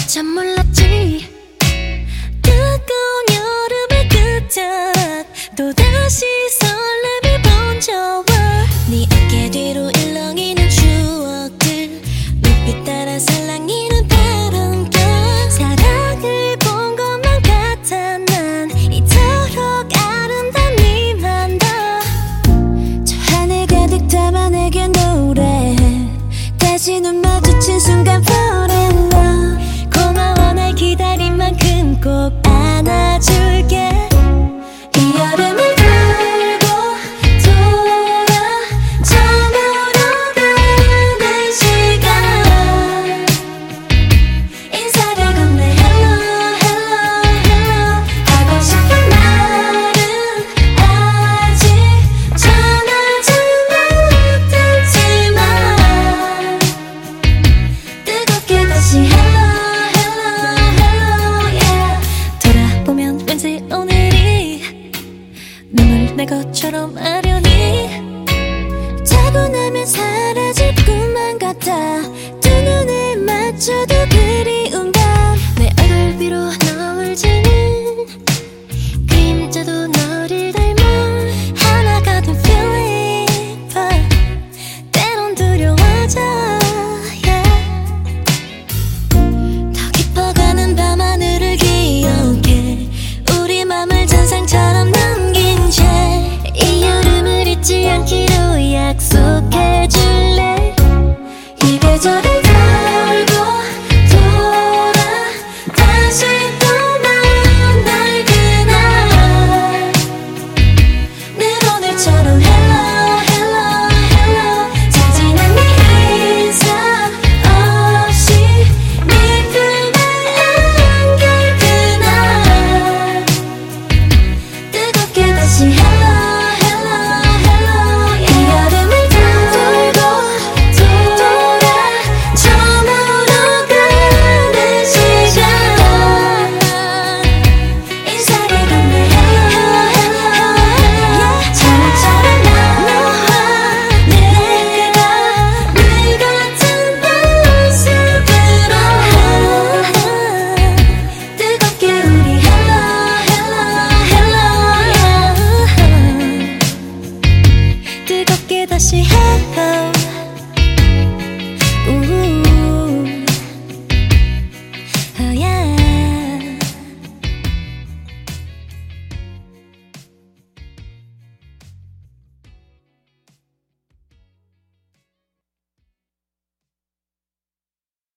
참 몰랐지. 뜨거운 여름의 끝자락 또다시 설렘이 번져와 네 어깨 뒤로 일렁이는 추억들 눈빛 따라 살랑이는 바람결 사랑을 본 것만 같아 난 이토록 아름다운 니만 더 저 하늘 가득 담아 내게 노래 다시 눈 마주친 순간 fall in love 고마워 날 기다린 만큼 꼭 안아줄게 이 여름을 돌고 돌아 처음으로 가는 시간 인사를 건네 hello hello hello 하고 싶은 말은 아직 전하지는 못했지만 뜨겁게 다시 hello hello hello yeah 돌아보면 왠지 오늘이 눈물 내 것처럼